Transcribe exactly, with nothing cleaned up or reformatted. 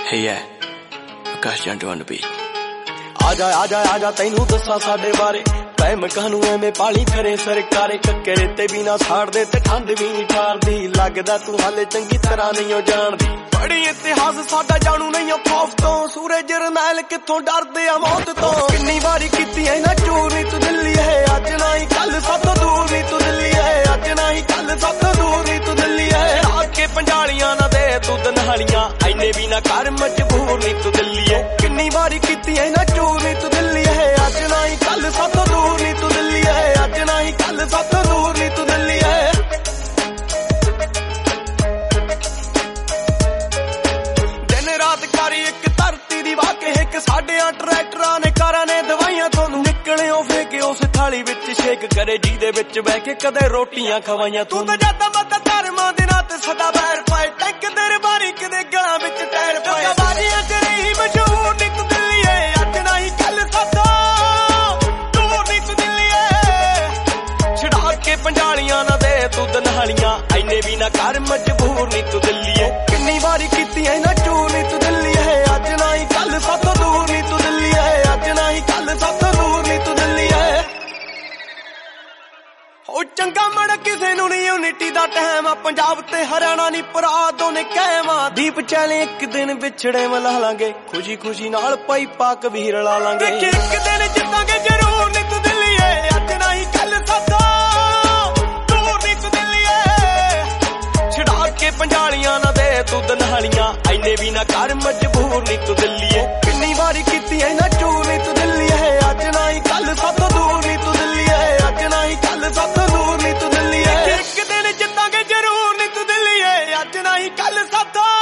Hey yeah, Akash Jantu on the beat. आजा आजा आजा तैनू दसा साडे बारे पैम कहनू एवें पाली करे सरकारे कक्करे ते बिना साड़ दे ते ठंड भी नहीं ठारदी लगदा तू हाले चंगी तरह नहीं जानदी बड़ी इतिहास साडा जानू नहीं खौफ तो सूरज रनैल कित्थों डरदे आ मौत तो किन्नी वारी कीती है ना चूर नी तू दिल्ली है अज ना ही कल सातों दूर नी तू दिल्ली है अज ना ही कल सातों दूर नी तू दिल्ली है आके पंजालियां ना दे तू दनहालियां ऐने भी ना कर मजबूर नी तू दिल्ली है किन्नी वारी कीती है ना चूर नी तू दिल्ली है अज ना ही कल सातों दूर नी तू दिल्ली है अज ना ही कल सातों दूर नी तू दिल्ली है दिन रात करी एक धरती दी वाके एक साडे ट्रैक्टरां ने कारां ने दवाइयां तोनू निकलियो फेके उस थाली विच शेक करे जीदे विच बैठ के कदे रोटियां खवाइयां तू तो जाता मत धर्मां दे नां ते सदा बैर पाए टैंक तेरे बारी कदे गलां विच टैर पाए बारियां च रही मशहूर नी तू दिल्ली है अज ना ही कल सातों दूर नी तू दिल्ली है छड़ा के पंजालियां ना दे तू दनहालियां ऐने भी ना कर मजबूर नी तू दिल्ली है किन्नी वारी कीती है ना चूर नी तू दिल्ली है अज ना ही कल सातों दूर नी तू दिल्ली है अज ना ही कल सातों दूर नी तू दिल्ली है ओ चंगा मड़ किसे नू नहीं यूनिटी दा टाइम आ पंजाब ते हरियाणा नी भरा दोने कायम आ दीप चाले एक दिन विछड़े मला लांगे खुशी खुशी नाल पाई पाक वीर ला लांगे एक दिन जितांगे जरूर नी तू दिल्ली है अज ना ही कल सातों दूर नी तू दिल्ली है छड़ा के पंजालियां ना दे तू दनहालियां ऐने भी ना कर मजबूर नी तू दिल्ली है किन्नी वारी कीती है ना चूर नी तू दिल्ली है अज ना ही कल सातों दूर नी तू दिल्ली है अज ना ही कल सातों दूर नी तू दिल्ली है एक दिन जितांगे जरूर नी तू दिल्ली है अज ना ही कल सातों